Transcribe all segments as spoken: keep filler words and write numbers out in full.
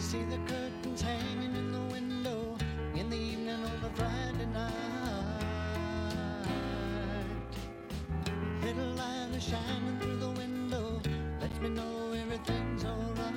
see the curtains hanging in the window in the evening of a Friday night. Little light is shining through the window, lets me know everything's alright.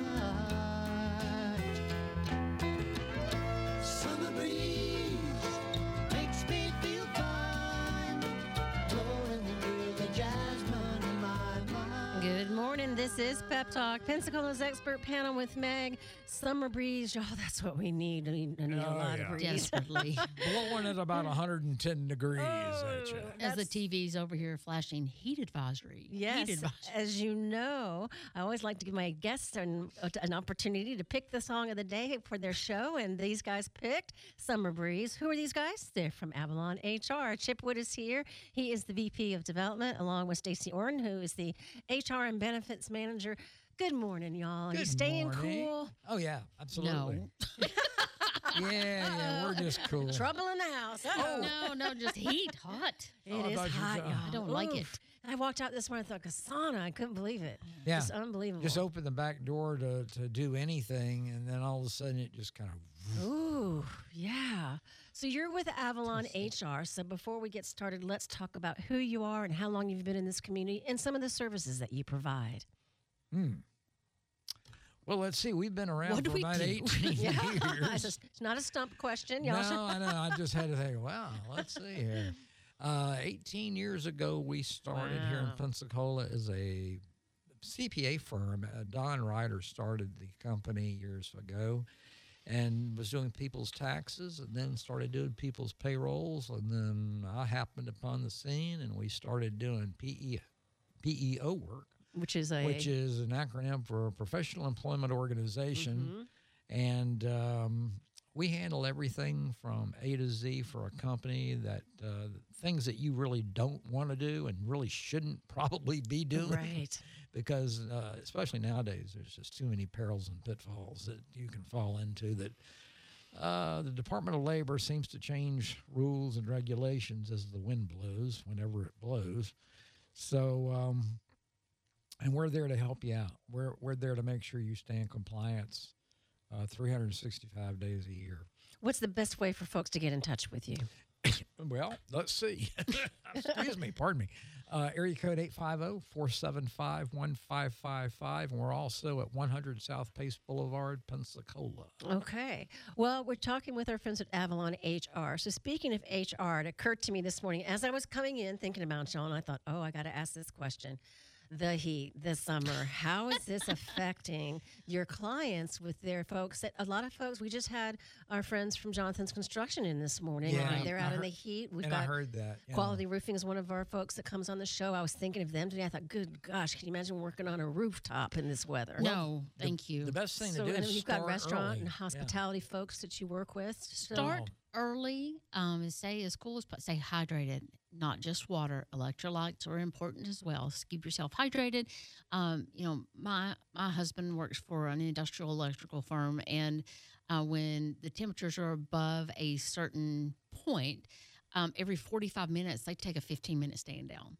Summer breeze makes me feel fine, blowing through the jasmine in my mind. Good morning. This is Pep Talk, Pensacola's expert panel with Meg. Summer breeze. Oh, that's what we need. We need, we need Oh, a lot yeah. of breeze. Desperately. Blowing at about one hundred ten degrees at you. As the T V's over here flashing heat advisory. Yes, Heat advisory. as you know, I always like to give my guests an, an opportunity to pick the song of the day for their show, and these guys picked Summer Breeze. Who are these guys? They're from Avalon H R. Chip Wood is here. He is the V P of Development, along with Stacey Orton, who is the H R and Benefits Manager. Good morning, y'all. Are you Good staying morning. cool? Oh, yeah, absolutely. No. Yeah, yeah, we're just cool. Trouble in the house. Uh-oh. No, no, just heat. Hot. It Oh, I is thought you hot, were- y'all. I don't like Oof. it. I walked out this morning and thought, a sauna. I couldn't believe it. Yeah. Just unbelievable. Just open the back door to, to do anything, and then all of a sudden it just kind of... Ooh, yeah. So you're with Avalon H R. So before we get started, let's talk about who you are and how long you've been in this community and some of the services that you provide. Well, let's see. We've been around What do for we about do? eighteen years. It's, it's not a stump question. No, Y'all should- I know. I just had to think, wow, let's see here. Uh, eighteen years ago, we started here in Wow. Pensacola as a C P A firm. Uh, Don Ryder started the company years ago and was doing people's taxes, and then started doing people's payrolls. And then I happened upon the scene, and we started doing P E, P E O work, which is a which is an acronym for Professional Employment Organization. Mm-hmm. And um, we handle everything from A to Z for a company that uh, things that you really don't want to do and really shouldn't probably be doing. right. Because uh, especially nowadays, there's just too many perils and pitfalls that you can fall into that uh, the Department of Labor seems to change rules and regulations as the wind blows, whenever it blows. So, um, and we're there to help you out. We're, we're there to make sure you stay in compliance uh, three hundred sixty-five days a year. What's the best way for folks to get in touch with you? Well, let's see. Excuse me, pardon me. Uh, area code eight five zero, four seven five, one five five five. And we're also at one hundred South Pace Boulevard, Pensacola. Okay. Well, we're talking with our friends at Avalon H R. So speaking of H R, it occurred to me this morning as I was coming in thinking about y'all, and I thought, oh, I got to ask this question. The heat this summer, how is this affecting your clients with their folks? That a lot of folks, we just had our friends from Jonathan's Construction in this morning. Yeah, and they're I out in heard- the heat. We've and got I heard that. yeah. Quality Roofing is one of our folks that comes on the show. I was thinking of them today. I thought, good gosh, can you imagine working on a rooftop in this weather? No, thank you. The best thing So, to do and is you've got start restaurant early. and Yeah. hospitality folks that you work with. So- Start early. Um, and stay as cool as po- stay hydrated. Not just water. Electrolytes are important as well. So keep yourself hydrated. Um, you know, my my husband works for an industrial electrical firm, and uh, when the temperatures are above a certain point, um, every forty-five minutes they take a fifteen minute stand down.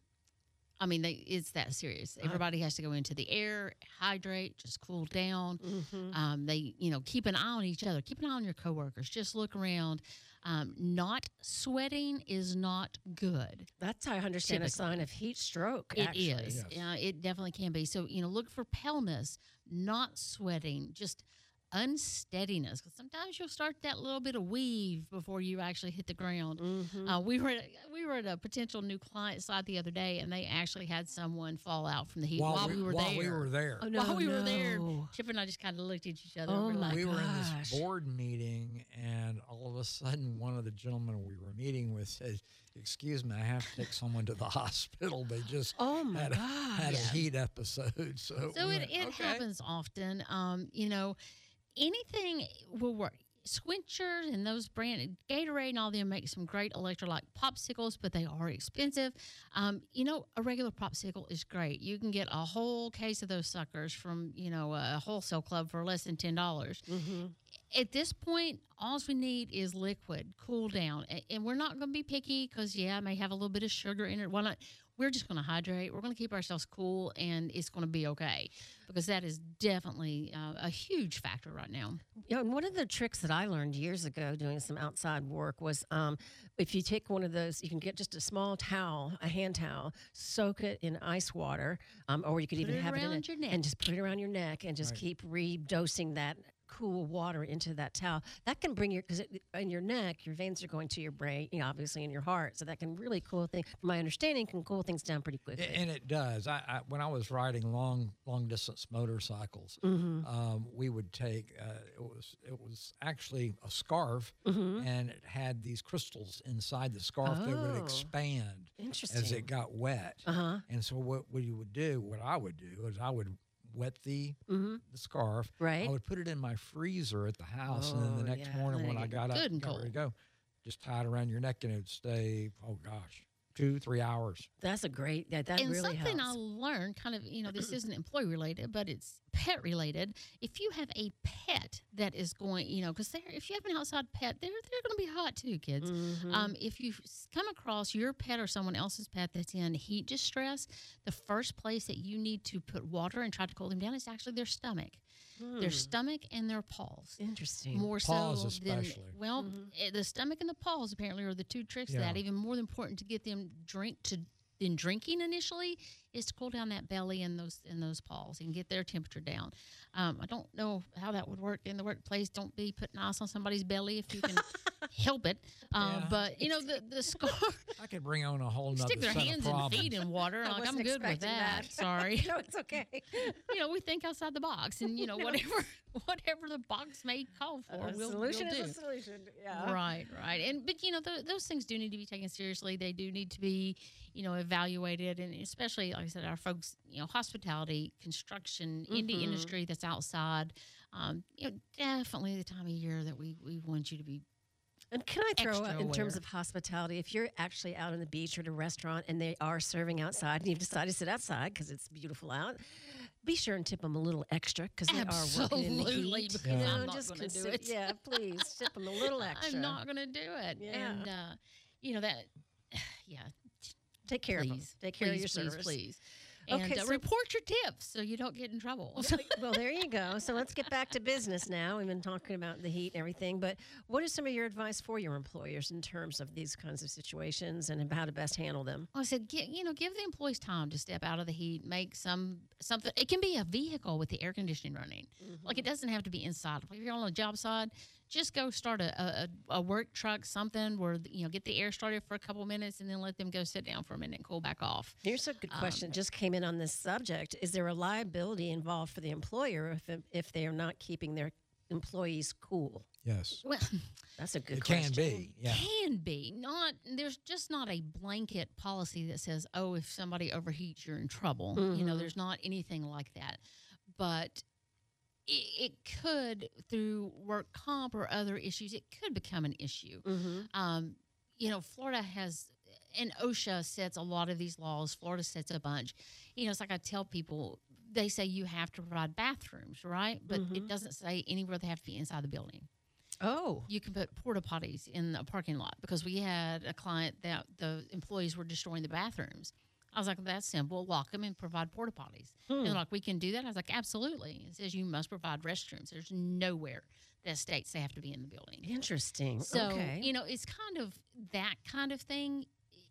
I mean, they, it's that serious. Everybody has to go into the air, hydrate, just cool down. Mm-hmm. Um, they, you know, keep an eye on each other. Keep an eye on your coworkers. Just look around. Um, not sweating is not good. That's how I understand a Typically. sign of heat stroke. It actually. is. yes. Yeah, it definitely can be. So, you know, look for paleness, not sweating, just unsteadiness. Because sometimes you'll start that little bit of weave before you actually hit the ground. Mm-hmm. Uh, we were at, we were at a potential new client site the other day, and they actually had someone fall out from the heat while, While, we, were while there. we were there. Oh, no, while we were no. there, Chip and I just kind of looked at each other. Oh, and we're my like, we were in gosh. this board meeting, and all of a sudden, one of the gentlemen we were meeting with said, "Excuse me, I have to take someone to the hospital. They just Oh, my had, a, had a gosh. heat episode." So, So we it, went, it okay. happens often. Um, you know, anything will work. Squincher and those brand Gatorade and all them make some great electrolyte popsicles, but they are expensive. Um, you know, a regular popsicle is great. You can get a whole case of those suckers from, you know, a wholesale club for less than ten dollars. Mm-hmm. At this point, all we need is liquid, cool down. And, and we're not going to be picky because, yeah, it may have a little bit of sugar in it. Why not? we're just going to hydrate. We're going to keep ourselves cool, and it's going to be okay, because that is definitely uh, a huge factor right now. You know, and one of the tricks that I learned years ago doing some outside work was um, if you take one of those, you can get just a small towel, a hand towel, soak it in ice water, um, or you could Put even it have it in around a, your neck. and just put it around your neck and just Right. keep redosing that cool water into that towel. That can bring your, because in your neck, your veins are going to your brain, you know, obviously in your heart. So that can really cool thing, from my understanding, can cool things down pretty quickly. A- And it does. I, I when I was riding long long distance motorcycles, Mm-hmm. um, we would take uh, it was it was actually a scarf, Mm-hmm. and it had these crystals inside the scarf that would Oh. expand Interesting. as it got wet. Uh-huh. And so what what you would do, what I would do, is I would wet the Mm-hmm. the scarf. Right. I would put it in my freezer at the house, and then Oh, the next yeah, morning let when it I get got up, good and got ready to cold. go, just tie it around your neck, and it would stay. Oh gosh, two three hours. That's a great, that, that and really something I helps. learned, kind of, you know, this isn't employee related, but it's pet related. If you have a pet that is going, you know, because if you have an outside pet, they're they're going to be hot too, kids. Mhm. Um, if you come across your pet or someone else's pet that's in heat distress, the first place that you need to put water and try to cool them down is actually their stomach, their Hmm. stomach and their paws. Interesting. More Paws so than especially. well, Mhm. eh, the stomach and the paws apparently are the two tricks to that. Yeah. Even more important to get them drink to than drinking initially is to cool down that belly and those and those paws and get their temperature down. Um, I don't know how that would work in the workplace. Don't be putting ice on somebody's belly if you can help it. Uh, Yeah. But you know the the scar. I could bring on a whole nother Stick their set hands of and problems. feet in water. I Like, I'm wasn't good with expecting that. that. Sorry. No, it's okay. You know, we think outside the box, and you know whatever whatever the box may call for, A we'll, solution we'll do. is a solution. Yeah. Right, right. And but you know th- those things do need to be taken seriously. They do need to be, you know, evaluated, and especially like I said, our folks, you know, hospitality, construction, indie Mhm. industry that's outside. Um, you know, definitely the time of year that we we want you to be. And can I throw Extra out, in terms aware. of hospitality, if you're actually out on the beach or at a restaurant and they are serving outside and you've decided to sit outside because it's beautiful out, be sure and tip them a little extra because they are working in the Absolutely, heat. because You know, I'm not just gonna do consider- it. Yeah, please tip them a little extra. I'm not going to do it. Yeah. And uh, you know that. Yeah. Take care of them. Please, Take care please, of your please, service. please. Okay, And uh, so- report your tips so you don't get in trouble. Well, there you go. So let's get back to business now. We've been talking about the heat and everything, but what is some of your advice for your employers in terms of these kinds of situations and how to best handle them? I said, get, you know, give the employees time to step out of the heat, make some something. It can be a vehicle with the air conditioning running. Like it doesn't have to be inside. If you're on a job site, just go start a, a, a work truck, something where you know get the air started for a couple minutes, and then let them go sit down for a minute and cool back off. Here's a good Um, question. Just came in on this subject. Is there a liability involved for the employer if if they are not keeping their employees cool? Yes, Well, That's a good it question. can be. Yeah. can be not. There's just not a blanket policy that says, oh, if somebody overheats, you're in trouble. You know, Mhm. there's not anything like that, but it, it could, through work comp or other issues, it could become an issue. Mm-hmm. Um, you know, Florida has, and OSHA sets a lot of these laws. Florida sets a bunch. You know, it's like I tell people, they say you have to provide bathrooms, right? But it Mhm. doesn't say anywhere they have to be inside the building. Oh, You can put porta potties in a parking lot because we had a client that the employees were destroying the bathrooms. I was like, that's simple. Lock them and provide porta potties. Hmm. And they're like, we can do that. I was like, absolutely. It says you must provide restrooms. There's nowhere that states they have to be in the building. interesting. So, okay. you know, it's kind of that kind of thing.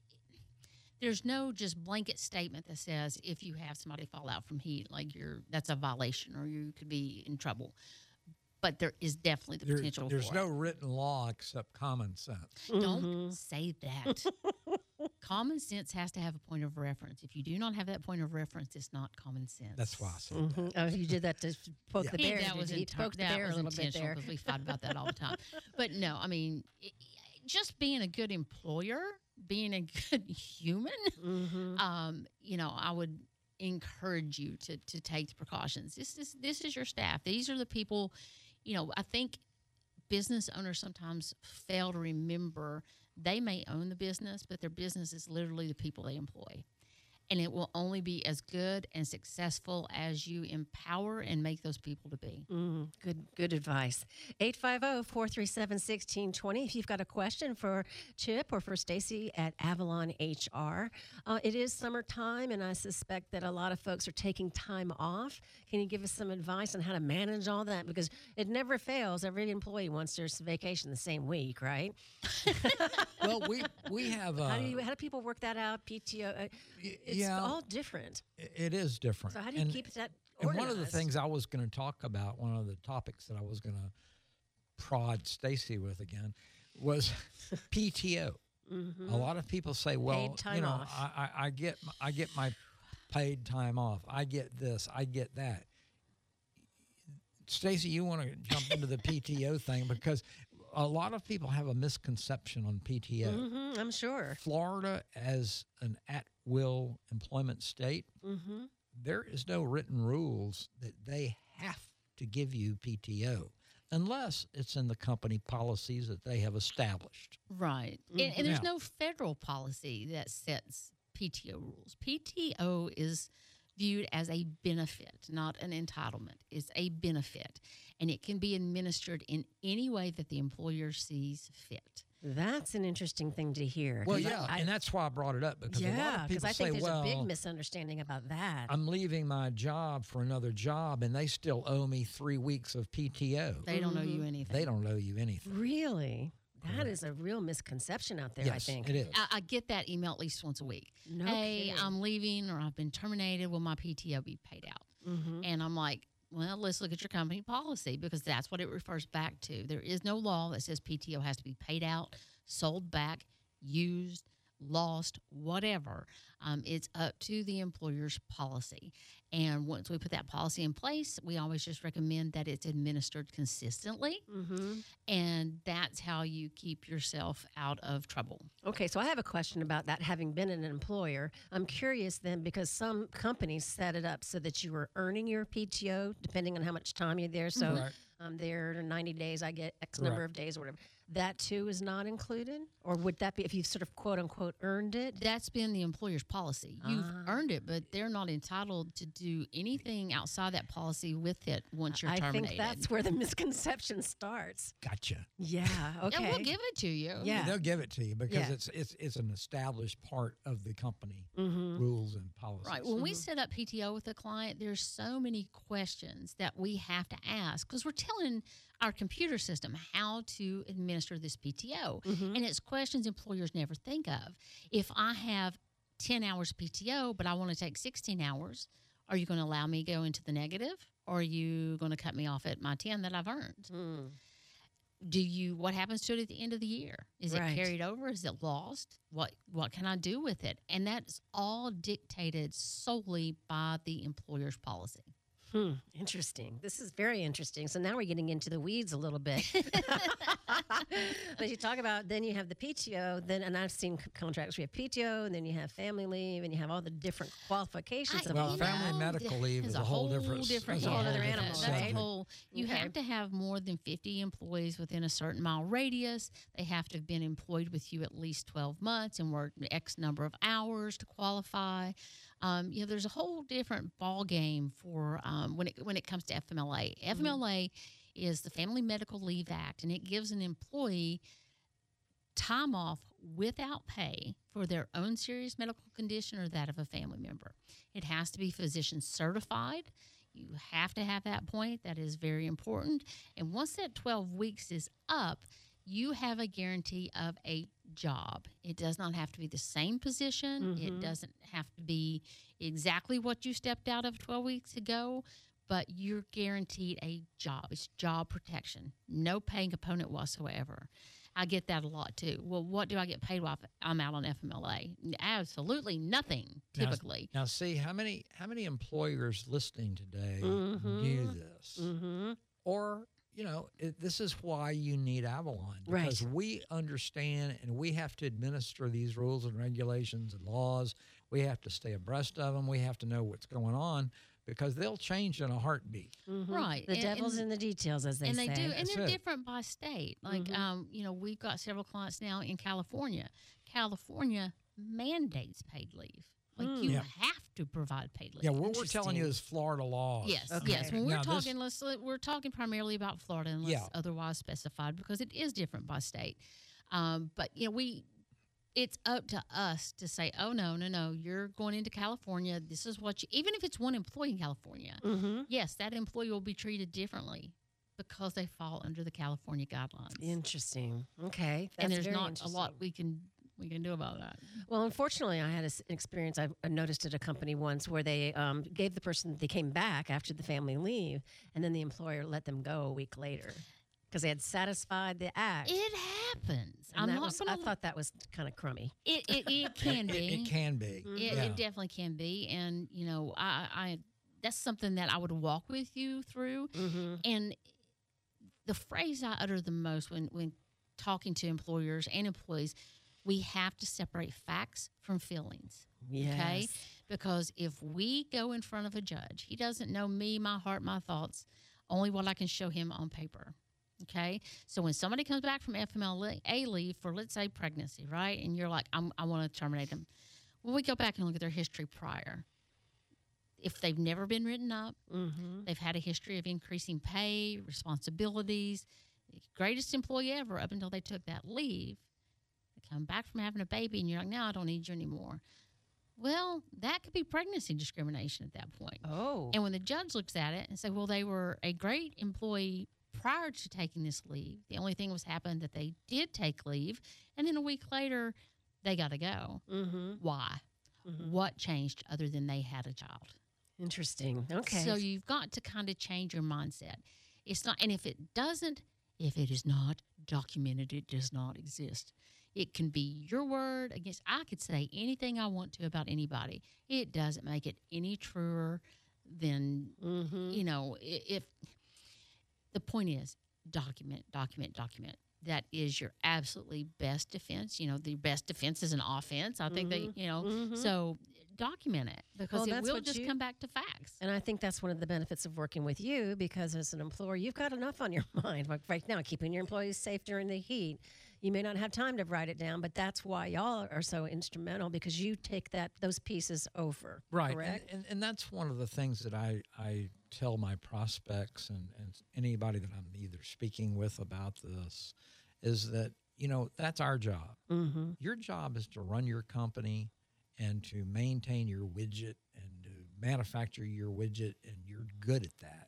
There's no just blanket statement that says if you have somebody fall out from heat, like you're that's a violation or you could be in trouble. But there is definitely the There- potential there's for no it. written law except common sense. Don't Mhm. say that. Common sense has to have a point of reference. If you do not have that point of reference, it's not common sense. That's why I said Mhm. Oh, you did that to poke Yeah. the Yeah, bear. that did was you? You inten- poked the that bear a was little bit intentional there. because we fight about that all the time. But no, I mean, it, just being a good employer, being a good human, Mm-hmm. um, you know, I would encourage you to to take the precautions. This is this is your staff. These are the people. You know, I think business owners sometimes fail to remember they may own the business, but their business is literally the people they employ. and it will only be as good and successful as you empower and make those people to be. Mm, good, good advice. eight five zero, four three seven, one six two zero. If you've got a question for Chip or for Stacy at Avalon H R, uh, it is summertime, and I suspect that a lot of folks are taking time off. Can you give us some advice on how to manage all that? Because it never fails. Every employee wants their vacation the same week, right? Well, we we have. Uh, how do you? How do people work that out? P T O. Uh, y- it's yeah, all different. it is different. So how do you and, keep that And organized? one of the things I was going to talk about, one of the topics that I was going to prod Stacy with again, was P T O. Mm-hmm. A lot of people say, "Well, Paid time you know, off. I, I, I get my, I get my paid time off. I get this. I get that." Stacy, you want to jump into the P T O thing because a lot of people have a misconception on P T O. Mm-hmm, I'm sure. Florida, as an at-will employment state, Mm-hmm. there is no written rules that they have to give you P T O unless it's in the company policies that they have established. Right. And, and there's Yeah. no federal policy that sets P T O rules. P T O is viewed as a benefit, not an entitlement. It's a benefit, and it can be administered in any way that the employer sees fit. That's an interesting thing to hear. Well, 'cause I- yeah, I, and that's why I brought it up because a lot yeah, of because people I think say, there's "Well, a big misunderstanding about that. I'm leaving my job for another job, and they still owe me three weeks of P T O." They don't know you anything. They don't owe you anything. Really? That Correct. is a real misconception out there, yes, I think. it is. I, I get that email at least once a week. No hey, kidding. I'm leaving, or I've been terminated. Will my P T O be paid out? Mm-hmm. And I'm like, well, let's look at your company policy because that's what it refers back to. There is no law that says P T O has to be paid out, sold back, used, lost, whatever. Um, it's up to the employer's policy. And once we put that policy in place, we always just recommend that it's administered consistently. Mm-hmm. And that's how you keep yourself out of trouble. Okay, so I have a question about that. Having been an employer, I'm curious then because some companies set it up so that you were earning your P T O depending on how much time you're there. So Right. I'm there ninety days, I get X number Right. of days or whatever. That too is not included? Or would that be if you've sort of quote unquote earned it? That's been the employer's policy. You've Ah. earned it, but they're not entitled to do anything outside that policy with it once you're I terminated. think that's where the misconception starts. Gotcha. Yeah, okay. And we'll give it to you. Yeah. They'll give it to you because Yeah. it's it's it's an established part of the company Mm-hmm. rules and policies. Right. When we Mhm. set up P T O with a client, there's so many questions that we have to ask because we're telling our computer system how to administer this P T O. Mhm. And it's questions employers never think of. If I have ten hours P T O, but I want to take sixteen hours, are you going to allow me to go into the negative? Or are you going to cut me off at my ten that I've earned? Mm. Do you, what happens to it at the end of the year? Is Right. it carried over? Is it lost? What, what can I do with it? And that's all dictated solely by the employer's policy. Hmm. Interesting. This is very interesting. So now we're getting into the weeds a little bit. But you talk about then you have the P T O, then and I've seen c- contracts. We have P T O, and then you have family leave, and you have all the different qualifications I- of Well, all you that. family know, medical leave is is a whole different- different, that's a whole yeah, other that- animal, That's right? a whole. You Okay. have to have more than fifty employees within a certain mile radius. They have to have been employed with you at least twelve months and worked X number of hours to qualify. Um, you know, there's a whole different ball game for um, when it when it comes to F M L A. F M L A is the Family Medical Leave Act, and it gives an employee time off without pay for their own serious medical condition or that of a family member. It has to be physician certified. You have to have that point. That is very important. And once that twelve weeks is up, you have a guarantee of a job. It does not have to be the same position. It Mhm. doesn't have to be exactly what you stepped out of twelve weeks ago, but you're guaranteed a job. It's job protection. No pay component whatsoever. I get that a lot too. Well, what do I get paid while I'm out on F M L A? Absolutely nothing, Now- typically. Now, see how many how many employers listening today Mhm. do this, Mm-hmm. or you know, it, this is why you need Avalon Right. because we understand and we have to administer these rules and regulations and laws. We have to stay abreast of them. We have to know what's going on because they'll change in a heartbeat. Mm-hmm. Right. The And- devil's and- in the details, as they and say. they do, and That's they're it. different by state. Like, Mhm. um, you know, we've got several clients now in California. California mandates paid leave. Like Mm. you Yeah. have to provide paid leave. Yeah, what we're telling you Interesting. is Florida laws. Yes, Okay. yes. When we're Now, this- talking, let's let- we're talking primarily about Florida, unless Yeah. otherwise specified, because it is different by state. Um, but you know, we it's up to us to say, oh no, no, no, you're going into California. This is what you. Even if it's one employee in California, Mm-hmm. yes, that employee will be treated differently because they fall under the California guidelines. Interesting. Okay. That's and there's very not a interesting. lot we can we can do about that. Well, unfortunately, I had a s- an experience I I noticed at a company once where they um, gave the person, they came back after the family leave, and then the employer let them go a week later because they had satisfied the act. It happens. And I'm that not was, going I to. thought that was kind of crummy. It, it it can It, be. it can be. Mm-hmm. It, Yeah. it definitely can be, and you know, I, I that's something that I would walk with you through. Mm-hmm. And the phrase I utter the most when when talking to employers and employees, we have to separate facts from feelings. Yes. Okay, because if we go in front of a judge, he doesn't know me, my heart, my thoughts, only what I can show him on paper. Okay, so when somebody comes back from F M L A leave for, let's say, pregnancy, right, and you're like, I'm, I want to terminate them. Well, we go back and look at their history prior. If they've never been written up, Mm-hmm. they've had a history of increasing pay, responsibilities, greatest employee ever up until they took that leave. They come back from having a baby, and you're like, no, I don't need you anymore. Well, that could be pregnancy discrimination at that point. Oh. And when the judge looks at it and say, well, they were a great employee prior to taking this leave, the only thing was happened that they did take leave, and then a week later, they got to go. Mm-hmm. Why? Mhm. What changed other than they had a child? Interesting. Okay. So you've got to kind of change your mindset. It's not, and if it doesn't, if it is not documented, it does not exist. It can be your word against, I could say anything I want to about anybody. It doesn't make it any truer than, mm-hmm. you know, i- if the point is document, document, document. That is your absolutely best defense. You know, the best defense is an offense. I think Mhm. that, you know, Mhm. so document it because Well, it that's will what just you- come back to facts. And I think that's one of the benefits of working with you because as an employer, you've got enough on your mind. Like right now, keeping your employees safe during the heat. You may not have time to write it down, but that's why y'all are so instrumental because you take that those pieces over. Right. And, Correct? and, and that's one of the things that I, I tell my prospects and, and anybody that I'm either speaking with about this is that, you know, that's our job. Mm-hmm. Your job is to run your company and to maintain your widget and to manufacture your widget, and you're good at that.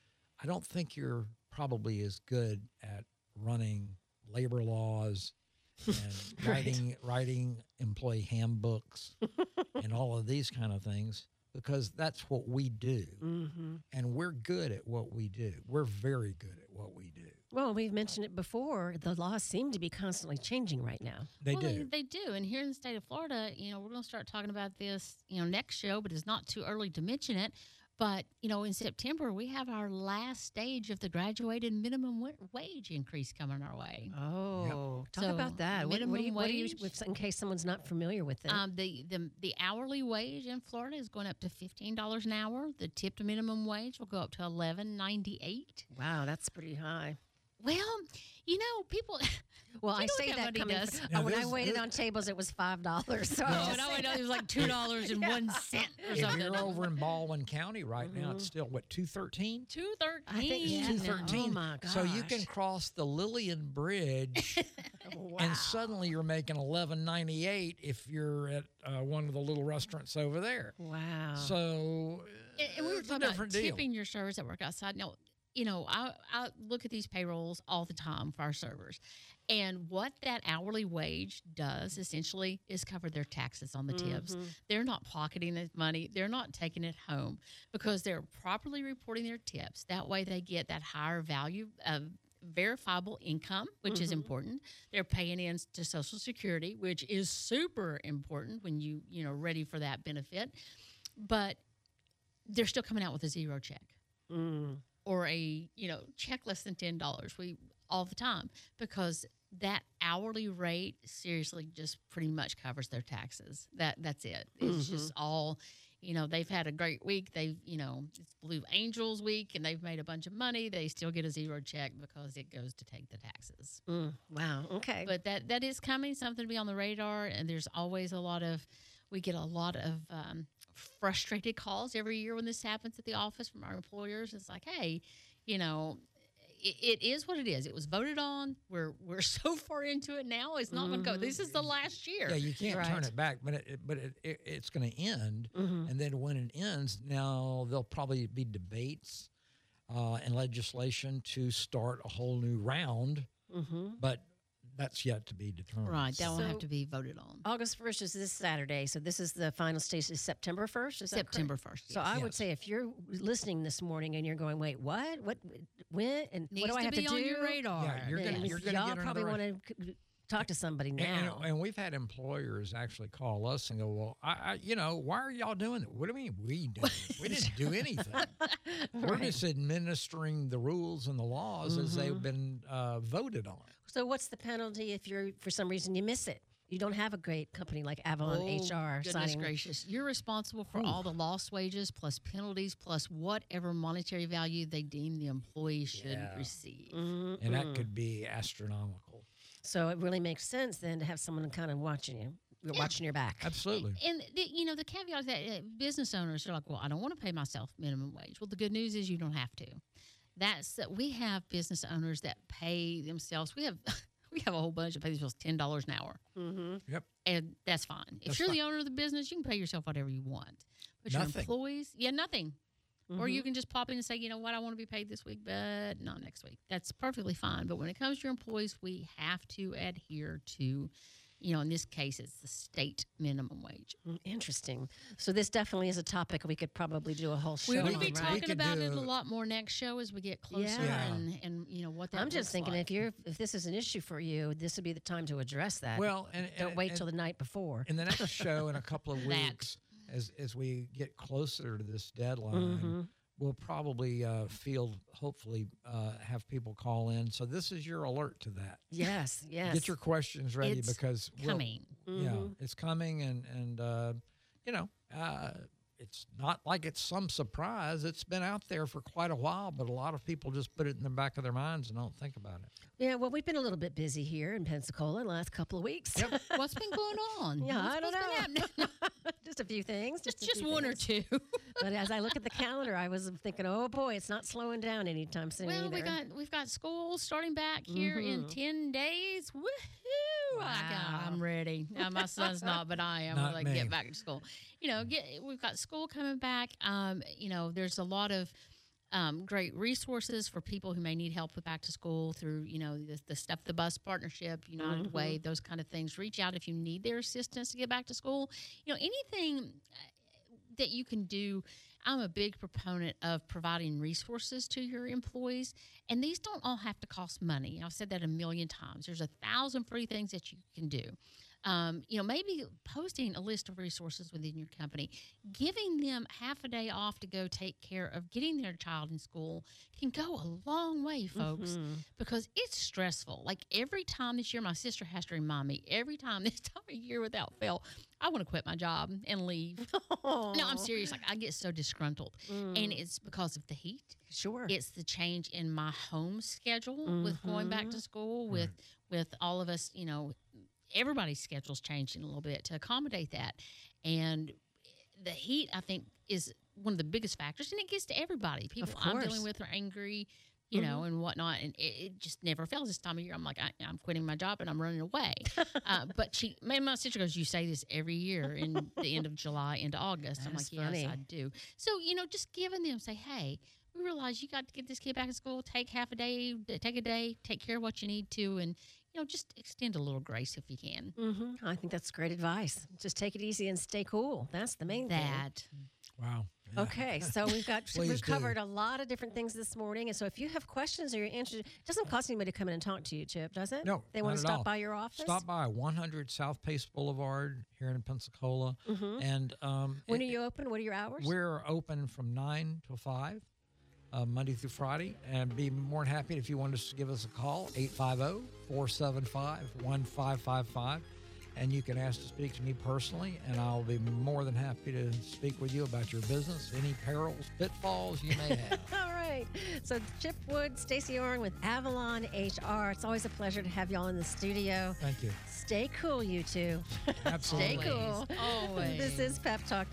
I don't think you're probably as good at running labor laws and Right. writing writing employee handbooks and all of these kind of things because that's what we do, Mm-hmm. and we're good at what we do. We're very good at what we do. Well, we've mentioned it before. The laws seem to be constantly changing right now. They well, do. They, they do. And here in the state of Florida, you know, we're going to start talking about this, you know, next show, but it's not too early to mention it. But, you know, in September, we have our last stage of the graduated minimum wa- wage increase coming our way. Oh, talk So, about that. What, what do you, minimum what do you, wage- if, in case someone's not familiar with it? Um, the, the the hourly wage in Florida is going up to fifteen dollars an hour. The tipped minimum wage will go up to eleven ninety eight. Wow, that's pretty high. Well, you know, people. Well, You I know say what that money coming. does. From, Now, uh, when I this- waited this- on tables, it was five dollars. So No, I'm Oh, just no, saying. it was like two dollars and one cent or If something. you're over in Baldwin County right now, it's still what two thirteen. Two thirteen. I think It's yeah. two no. thirteen. Oh my gosh. So you can cross the Lillian Bridge, Wow. and suddenly you're making eleven ninety eight if you're at uh, one of the little restaurants over there. Wow. So And, and we were it's a talking about different deal. tipping your servers that work outside. Now, you know, I, I look at these payrolls all the time for our servers. And what that hourly wage does essentially is cover their taxes on the tips. Mhm. They're not pocketing the money. They're not taking it home because they're properly reporting their tips. That way they get that higher value of verifiable income, which is Mhm. important. They're paying in to Social Security, which is super important when you, you know, ready for that benefit. But they're still coming out with a zero check Mm. or a, you know, check less than ten dollars. We all the time because that hourly rate seriously just pretty much covers their taxes. That that's it. It's just all, you know, they've had a great week. They've, you know, it's Blue Angels week and they've made a bunch of money. They still get a zero check because it goes to take the taxes. Mm. Wow. Okay. But that that is coming, something to be on the radar. And there's always a lot of We get a lot of um, frustrated calls every year when this happens at the office from our employers. It's like, hey, you know, it, it is what it is. It was voted on. We're we're so far into it now. It's not going to go. This is the last year. Yeah, you can't Right. turn it back, but it, it- but it, it, it's going to end, Mm-hmm. and then when it ends, now there'll probably be debates uh, and legislation to start a whole new round, Mm-hmm. but that's yet to be determined. Right. That will So- have to be voted on. August first is this Saturday, so this is the final stage. Is September first? Is that correct? September first. So I would Yes. say if you're listening this morning and you're going, wait, what, what, when, and Needs what do I to have be to do? on your radar. Yeah, you're then gonna- you're gonna y'all get under probably the ra- want to talk to somebody And, and- now. and we've had employers actually call us and go, well, I, I you know, why are y'all doing it? What do you mean we do? We didn't do anything. We're Right. just administering the rules and the laws as they've Mm-hmm. been uh, voted on. So what's the penalty if you're for some reason you miss it? You don't have a great company like Avalon Oh, H R goodness signing. gracious. You're responsible for all the lost wages plus penalties plus whatever monetary value they deem the employee should Yeah. receive. Mhm. And that could be astronomical. So it really makes sense then to have someone kind of watching you, you're watching your back. Absolutely. And the, you know the caveat is that uh, business owners are like, well, I don't want to pay myself minimum wage. Well, the good news is you don't have to. That's that we have business owners that pay themselves. We have we have a whole bunch that pay themselves ten dollars an hour, Mm-hmm. Yep. and that's fine. If That's you're fine. the owner of the business, you can pay yourself whatever you want. But Nothing. your employees, yeah, nothing. Or Mm-hmm. you can just pop in and say, you know what, I want to be paid this week, but not next week. That's perfectly fine. But when it comes to your employees, we have to adhere to, you know, in this case, it's the state minimum wage. Mm, interesting. So this definitely is a topic we could probably do a whole show We on, will be right? talking could about it a do- lot more next show as we get closer Yeah. and, and, you know, what that I'm just looks thinking like. if you're if this is an issue for you, this would be the time to address that. Well, and, don't and, wait and till the night before. in the next show in a couple of That. weeks, as as we get closer to this deadline, Mhm. we'll probably uh, field, hopefully, uh, have people call in. So this is your alert to that. Yes, yes. Get your questions ready It's because we'll- coming. Yeah, Mhm. it's coming, and and uh, you know, uh, it's not like it's some surprise. It's been out there for quite a while, but a lot of people just put it in the back of their minds and don't think about it. Yeah, well, we've been a little bit busy here in Pensacola the last couple of weeks. What's been going on? Yeah, What's- I don't what's been know. happening? just a few things. just a just few one or things. two. But as I look at the calendar, I was thinking, oh boy, it's not slowing down anytime soon Well, either. we got we've got school starting back here in Mhm. ten days. Woohoo! I got, Wow. I'm ready. Now, my son's not, but I am. Not Like me. get back to school. You know, get we've got school coming back. Um, you know, there's a lot of um, great resources for people who may need help with back to school through, you know, the, the Step the Bus Partnership, United Mhm. Way, those kind of things. Reach out if you need their assistance to get back to school. You know, anything uh, that you can do. I'm a big proponent of providing resources to your employees, and these don't all have to cost money. I've said that a million times. There's a thousand free things that you can do. Um, you know, maybe posting a list of resources within your company, giving them half a day off to go take care of getting their child in school can go a long way, folks, Mhm. because it's stressful. Like every time this year, my sister has to remind me, every time this time of year without fail, I want to quit my job and leave. No, I'm serious. Like I get so disgruntled. Mm. And it's because of the heat. Sure. It's the change in my home schedule with going back to school, with with all of us, you know, everybody's schedule's changing a little bit to accommodate that. And the heat, I think, is one of the biggest factors, and it gets to everybody. People I'm course. dealing with are angry, you know, and whatnot, and it, it just never fails this time of year. I'm like, I, I'm quitting my job and I'm running away. uh, but she, man, my sister goes, you say this every year in the end of July into August. I'm like, That's yes, funny. I do. So, you know, just giving them, say, hey, we realize you got to get this kid back in school, take half a day, take a day, take care of what you need to, and, you know, just extend a little grace if you can. hmm I think that's great advice. Just take it easy and stay cool. That's the main thing. That. Wow. Yeah. Okay, so we've got Please we've do. covered a lot of different things this morning, and so if you have questions or you're interested, it doesn't cost anybody to come in and talk to you, Chip, does it? No, they not want at to stop all. by your office. Stop by one hundred South Pace Boulevard here in Pensacola, and um, When it- are you open? What are your hours? We're open from nine till five, uh, Monday through Friday, and be more than happy if you want us to give us a call, eight five zero, four seven five, one five five five. and you can ask to speak to me personally, and I'll be more than happy to speak with you about your business, any perils, pitfalls you may have. All right. So Chip Wood, Stacy Orng with Avalon H R. It's always a pleasure to have y'all in the studio. Thank you. Stay cool, you two. Absolutely. Stay cool. Always. This is Pep Talk.